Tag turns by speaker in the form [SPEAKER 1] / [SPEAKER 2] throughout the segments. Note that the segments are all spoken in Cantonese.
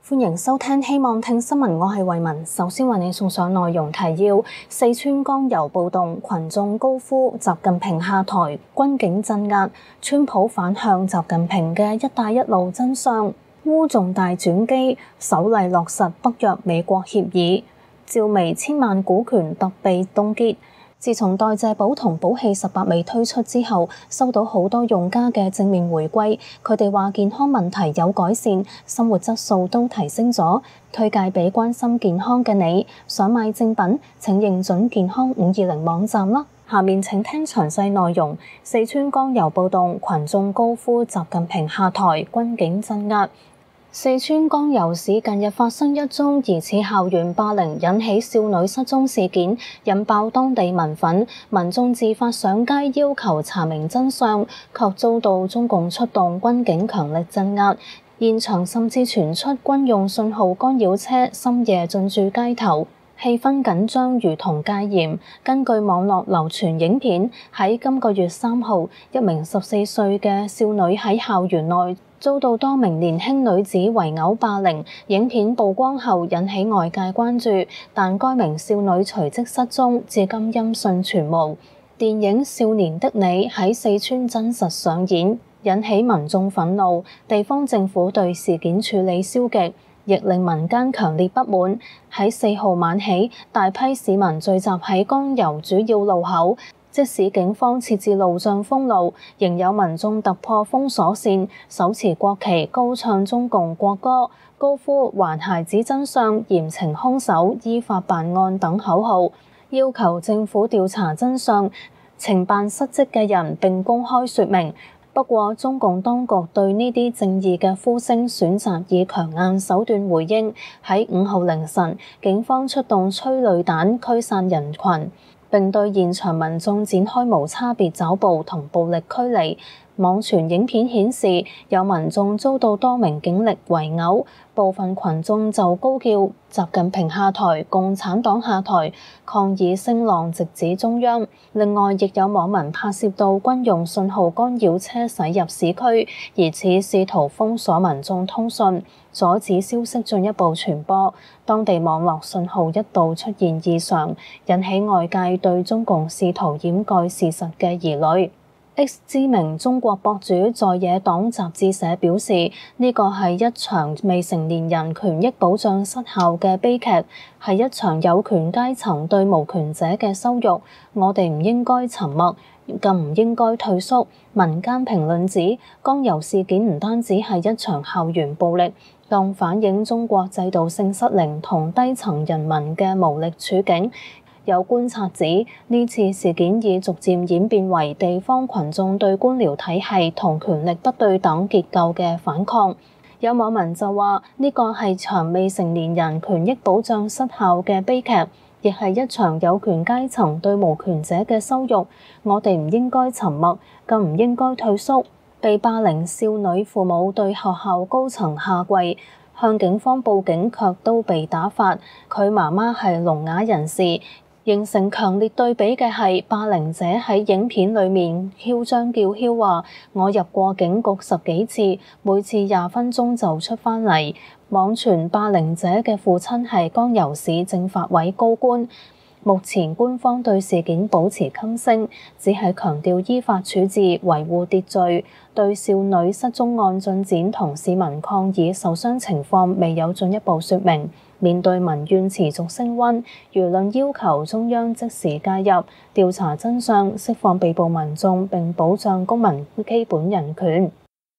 [SPEAKER 1] 歡迎收聽，希望聽新聞，我係慧雯。首先為你送上內容提要：四川江油暴動，群眾高呼習近平下台，軍警鎮壓，川普反向習近平嘅一帶一路真相。烏重大轉機，首例落實北約美國協議。趙薇千萬股權突被凍結。自從代謝寶同寶氣18味推出之後，收到好多用家嘅正面回歸，佢哋話健康問題有改善，生活質素都提升咗，推介俾關心健康嘅你。想買正品，請認準健康520網站啦。下面請聽詳細內容。四川江油暴動，群眾高呼習近平下台，軍警鎮壓。四川江油市近日發生一宗疑似校園霸凌引起少女失蹤事件，引爆當地民憤，民眾自發上街要求查明真相，卻遭到中共出動軍警強力鎮壓，現場甚至傳出軍用信號干擾車深夜進駐街頭，氣氛緊張如同戒嚴。根據網絡流傳影片，喺今個月3號，一名14歲嘅少女喺校園內遭到多名年輕女子圍毆霸凌，影片曝光後引起外界關注，但該名少女隨即失蹤，至今音訊全無。電影《少年的你》喺四川真實上演，引起民眾憤怒，地方政府對事件處理消極，亦令民間強烈不滿。喺4號晚起，大批市民聚集喺江油主要路口，即使警方設置路障封路，仍有民眾突破封鎖線，手持國旗，高唱中共國歌，高呼還孩子真相、嚴懲兇手、依法辦案等口號，要求政府調查真相，懲辦失職嘅人並公開說明。不過，中共當局對呢啲正義嘅呼聲選擇以強硬手段回應。喺5號凌晨，警方出動催淚彈驅散人群，並對現場民眾展開無差別抓捕同暴力驅離。網傳影片顯示，有民眾遭到多名警力圍毆，部分群眾就高叫習近平下台、共產黨下台，抗議聲浪直指中央。另外，亦有網民拍攝到軍用信號干擾車駛入市區，疑似試圖封鎖民眾通訊，阻止消息進一步傳播。當地網絡信號一度出現異常，引起外界對中共試圖掩蓋事實嘅疑慮。X 知名中國博主在野黨雜誌社表示，呢個係一場未成年人權益保障失效嘅悲劇，係一場有權階層對無權者嘅羞辱。我哋唔應該沉默，更唔應該退縮。民間評論指，江油事件唔單止係一場校園暴力，更反映中國制度性失靈同低層人民嘅無力處境。有觀察指，呢次事件已逐漸演變為地方群眾對官僚體系同權力不對等結構嘅反抗。有網民就話，呢個係場未成年人權益保障失效嘅悲劇，亦係一場有權階層對無權者嘅羞辱。我哋唔應該沉默，更唔應該退縮。被霸凌少女父母對學校高層下跪，向警方報警卻都被打發。佢媽媽係聾啞人士。形成強烈對比嘅係，霸凌者喺影片裡面囂張叫囂話：我入過警局10幾次，每次20分鐘就出返嚟。網傳霸凌者嘅父親係江油市政法委高官。目前官方對事件保持噤聲，只係強調依法處置、維護秩序。對少女失蹤案進展同市民抗議受傷情況未有進一步說明。面對民怨持續升溫，輿論要求中央即時介入，調查真相，釋放被捕民眾並保障公民基本人權。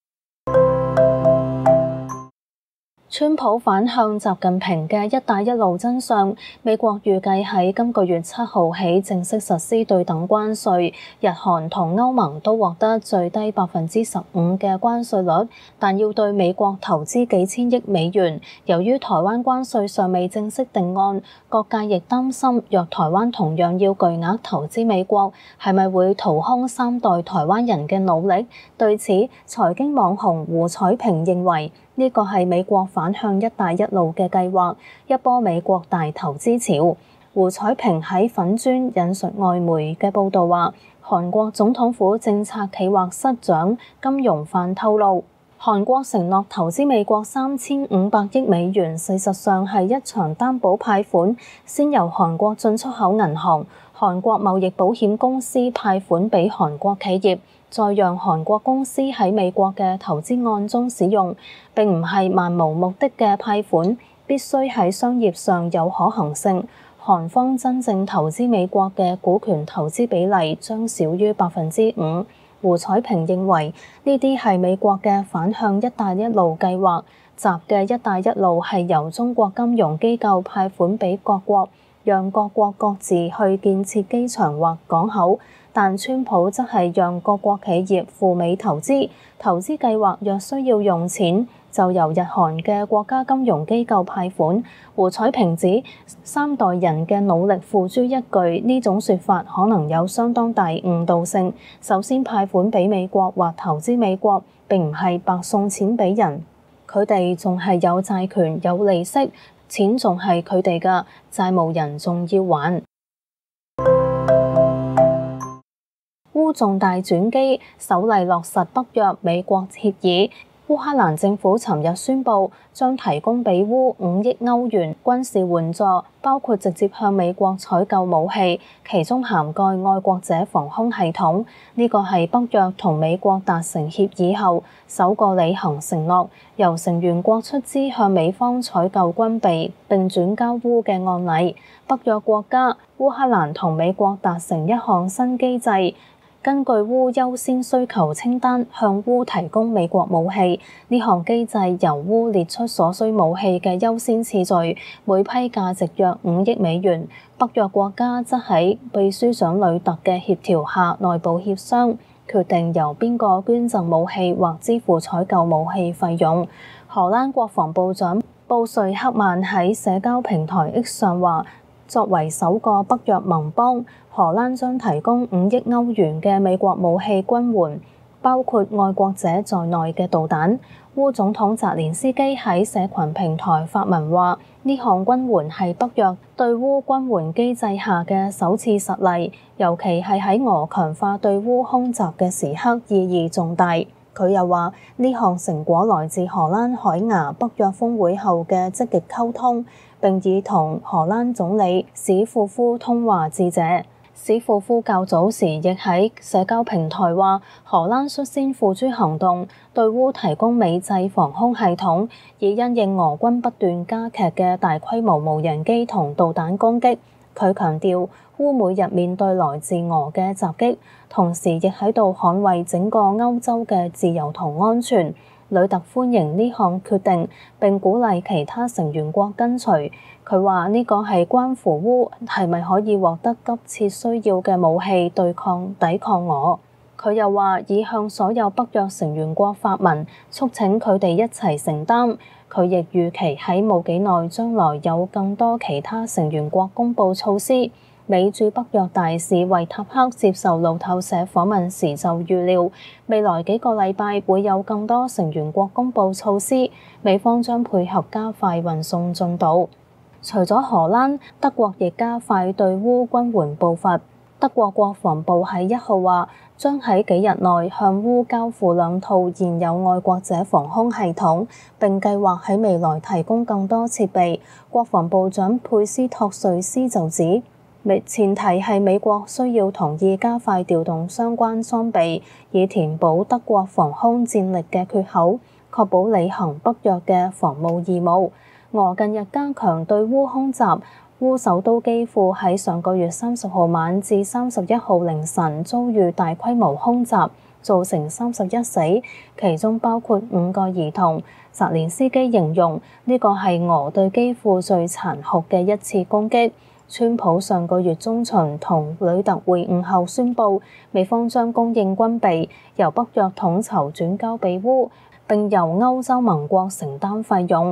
[SPEAKER 1] 川普反向習近平嘅一帶一路真相，美國預計喺今個月7號起正式實施對等關稅，日韓同歐盟都獲得最低15%嘅關稅率，但要對美國投資幾千億美元。由於台灣關稅尚未正式定案，各界亦擔心若台灣同樣要巨額投資美國，係咪會掏空3代台灣人嘅努力？對此，財經網紅胡彩萍認為，呢個係美國反向一帶一路嘅計劃，一波美國大投資潮。胡彩萍喺粉專引述外媒嘅報導話，韓國總統府政策企劃室長金容範透露， 韓國承諾投資美國3500億美元，事實上係一場擔保派款，先由韓國進出口銀行、韓國貿易保險公司派款俾韓國企業，再讓韓國公司喺美國嘅投資案中使用。並唔係漫無目的嘅派款，必須喺商業上有可行性。韓方真正投資美國嘅股權投資比例將少於5%。胡彩平認為呢啲係美國嘅反向一帶一路計劃，集嘅一帶一路係由中國金融機構派款俾各國，讓各國各自去建設機場或港口，但川普則係讓各國企業赴美投資，投資計劃若需要用錢，就由日韓嘅國家金融機構派款。胡彩平指3代人嘅努力付諸一炬，呢種說法可能有相當大誤導性。首先派款俾美國或投資美國並唔係白送錢俾人，佢哋仲係有債權有利息，錢仲係佢哋嘅，債務人仲要還。烏重大轉機，首例落實北約美國協議。烏克蘭政府尋日宣布，將提供俾烏5億歐元軍事援助，包括直接向美國採購武器，其中涵蓋愛國者防空系統。呢個係北約同美國達成協議後首個履行承諾，由成員國出資向美方採購軍備並轉交烏嘅案例。北約國家烏克蘭同美國達成一項新機制，根據烏優先需求清單向烏提供美國武器。呢項機制由烏列出所需武器嘅優先次序，每批價值約5億美元。北約國家則喺秘書長呂特嘅協調下內部協商，決定由邊個捐贈武器或支付採購武器費用。荷蘭國防部長布瑞克曼喺社交平台 X 上話，作為首個北約盟邦，荷蘭將提供5億歐元嘅美國武器軍援，包括愛國者在內嘅導彈。烏總統澤連斯基喺社群平台發文話，呢項軍援係北約對烏軍援機制下嘅首次實例，尤其係喺俄強化對烏空襲嘅時刻意義重大。佢又話，呢項成果來自荷蘭海牙北約峰會後嘅積極溝通，並已同荷蘭總理史庫夫通話致謝。史庫夫較早時亦喺社交平台話，荷蘭率先付諸行動，對烏提供美製防空系統，以因應俄軍不斷加劇嘅大規模無人機同導彈攻擊。佢強調，烏每日面對來自俄嘅襲擊，同時亦喺度捍衛整個歐洲嘅自由同安全。呂特歡迎呢項決定，並鼓勵其他成員國跟隨。佢話呢個係關乎烏係咪可以獲得急切需要嘅武器抵抗俄。佢又話已向所有北約成員國發文，促請佢哋一齊承擔。佢亦預期喺冇幾耐將來有更多其他成員國公佈措施。美駐北約大使維塔克接受路透社訪問時就預料，未來幾個禮拜會有更多成員國公佈措施，美方將配合加快運送進度。除咗荷蘭，德國亦加快對烏軍援步伐。德國國防部喺1號話，將喺幾日內向烏交付2套現有愛國者防空系統，並計劃喺未來提供更多設備。國防部長佩斯托瑞斯就指，前提係美國需要同意加快調動相關裝備，以填補德國防空戰力嘅缺口，確保履行北約嘅防務義務。俄近日加強對烏空襲，烏首都基輔喺上個月30號晚至31號凌晨遭遇大規模空襲，造成31死，其中包括5個兒童。澤連斯基形容呢個係俄對基輔最殘酷嘅一次攻擊。川普上個月中旬同呂特會晤後宣布，美方將供應軍備，由北約統籌轉交俾烏，並由歐洲盟國承擔費用。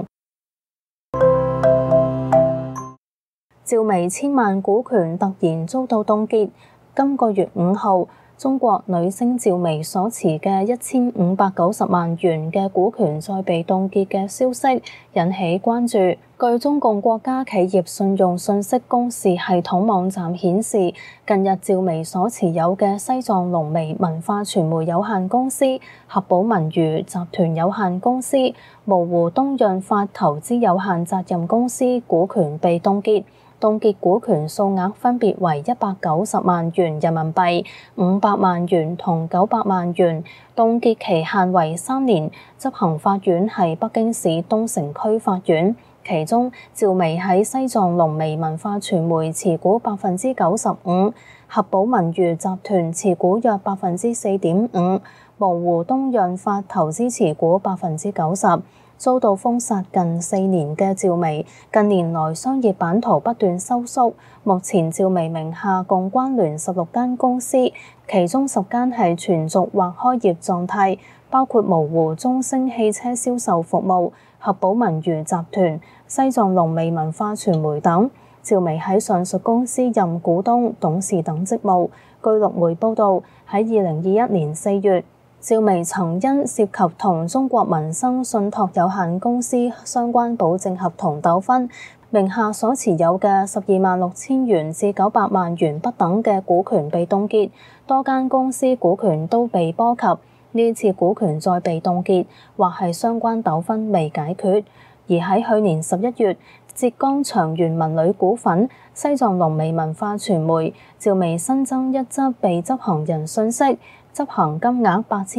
[SPEAKER 1] 趙薇千萬股權突然遭到凍結。今個月5號， 中國女星趙薇所持嘅1590萬元嘅股權再被凍結嘅消息引起關注。據中共國家企業信用信息公示系統網站顯示，近日趙薇所持有嘅西藏龍微文化傳媒有限公司、合寶文娛集團有限公司、模糊東潤發投資有限責任公司股權被凍結。凍結股權數額分別為190萬元人民幣、500萬元同900萬元，凍結期限為3年。執行法院係北京市東城區法院。其中，趙薇喺西藏龍微文化傳媒持股95%，合寶文娛集團持股約4.5%，模糊東潤發投資持股90%。遭到封殺近4年嘅趙薇，近年來商業版圖不斷收縮。目前趙薇名下共關聯16間公司，其中10間係存續或開業狀態，包括模糊中升汽車銷售服務、合寶文娛集團、西藏龍微文化傳媒等。趙薇喺上述公司任股東、董事等職務。據陸媒報導，喺2021年4月，趙薇曾因涉及同中國民生信託有限公司相關保證合同糾紛，名下所持有嘅126000元至900萬元不等嘅股權被凍結，多間公司股權都被波及。呢次股權再被凍結，或係相關糾紛未解決。而喺去年11月，浙江長源文旅股份、西藏龍微文化傳媒，趙薇新增一則被執行人訊息，執行金額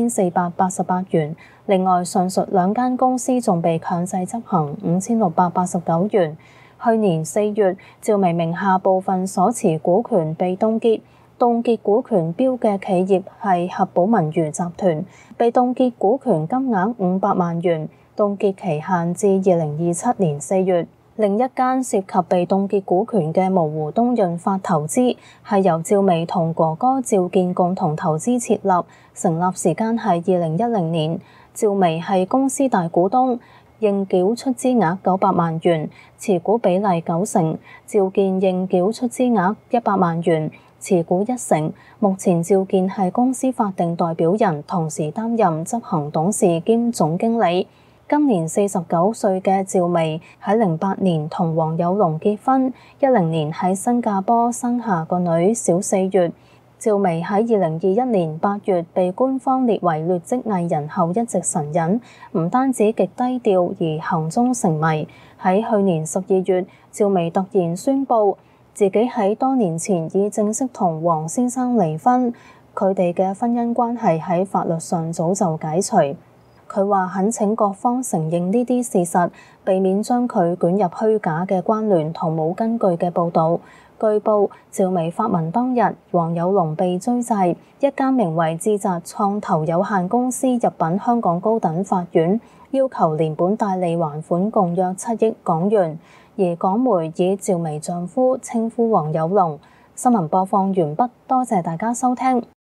[SPEAKER 1] 8488元。另外，上述2間公司仲被強制執行5689元。去年4月，趙薇名下部分所持股權被凍結，凍結股權標嘅企業係合寶文娛集團，被凍結股權金額500萬元，凍結期限至2027年4月。另一間涉及被凍結股權嘅模糊東潤發投資，係由趙薇同哥哥趙建共同投資設立，成立時間係2010年。趙薇係公司大股東，應繳出資額900萬元，持股比例90%；趙建應繳出資額100萬元，持股1%。目前趙建係公司法定代表人，同時擔任執行董事兼總經理。今年49歲嘅趙薇喺08年同黃有龍結婚，10年喺新加坡生下個女小4月。趙薇喺2021年8月被官方列為劣跡藝人後一直神隱，唔單止極低調而行蹤成謎。喺去年12月，趙薇突然宣布自己喺多年前已正式同黃先生離婚，佢哋嘅婚姻關係喺法律上早就解除。佢話懇請各方承認呢啲事實，避免將佢捲入虛假嘅關聯同冇根據嘅報導。據報，趙薇發文當日，黃有龍被追債，一間名為智澤創投有限公司入稟香港高等法院，要求連本帶利還款共約7億港元。而港媒以趙薇丈夫稱呼黃有龍。新聞播放完畢，多謝大家收聽。